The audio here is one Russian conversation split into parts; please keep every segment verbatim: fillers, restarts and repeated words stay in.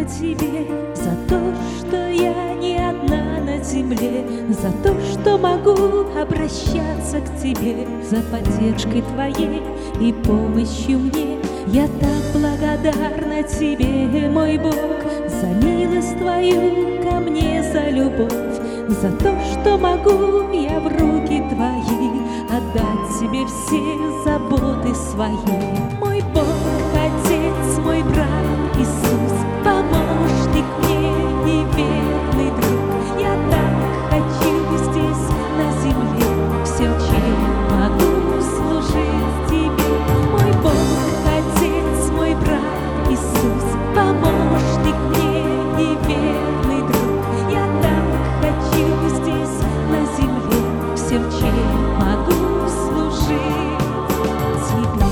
тебе за то, что я не одна на земле, за то, что могу обращаться к тебе, за поддержкой твоей и помощью мне. Я так благодарна тебе, мой Бог, за милость твою ко мне, за любовь, за то, что могу я в руки твои отдать тебе все заботы свои. Мой Бог, Отец, мой брат Иисус, помощник мне и верный друг. Я так хочу здесь на земле всем, чем могу служить тебе. Мой Бог, Отец, мой брат Иисус, помощник мне и верный друг. Я так хочу здесь на земле всем, чем могу служить тебе.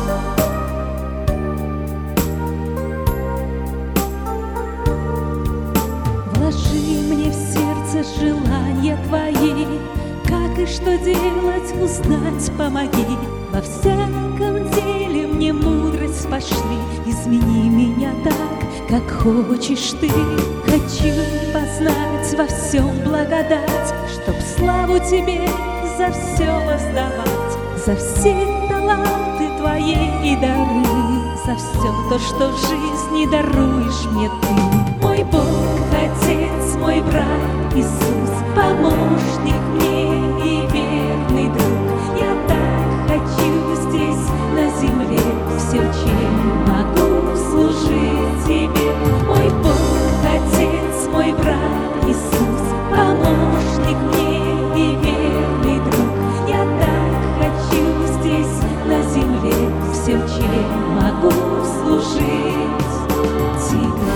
Вложи мне в сердце желания твои, как и что делать, узнать помоги. Во всяком деле мне мудрость пошли, измени меня так, как хочешь ты. Хочу познать во всем благодать, чтоб славу тебе за все воздавать, за все таланты твои и дары, за все то, что в жизни даруешь мне ты. Мой Бог, Отец, мой брат Иисус, помощник мне и верный друг. Я так хочу здесь на земле всем, чем могу служить тебе. Мой Бог, Отец, мой брат Иисус, помощник мне и верный друг. Я так хочу здесь на земле всем, чем могу служить тебе.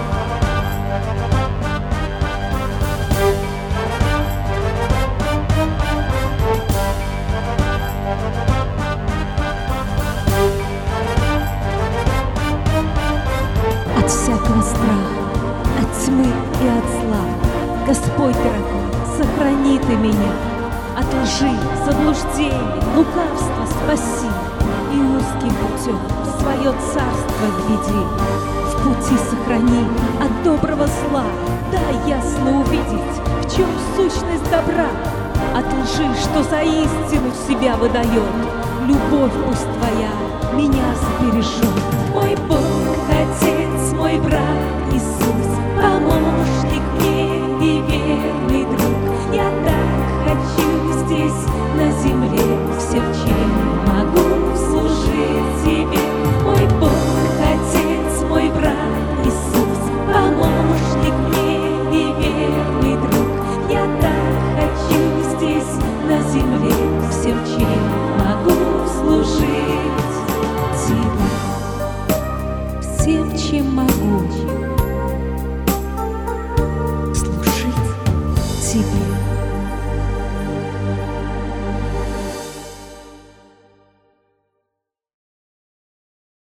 От всякого страха, от тьмы и от зла, Господь дорогой, сохрани ты меня. От лжи, заблуждений, лукавства спаси, и узким путем в свое царство введи. В пути сохрани от доброго зла, дай ясно увидеть, в чем сущность добра. От лжи, что за истину себя выдает, любовь пусть твоя меня сбережет. Мой Бог, Отец, мой брат Иисус, помощник мне и верный друг. Я так хочу здесь на земле всем, чем могу служить тебе. Мой Бог, Отец, мой брат Иисус, помощник мне и верный друг. Я так хочу здесь на земле всем, чем могу служить тебе. Всем, чем могу служить тебе.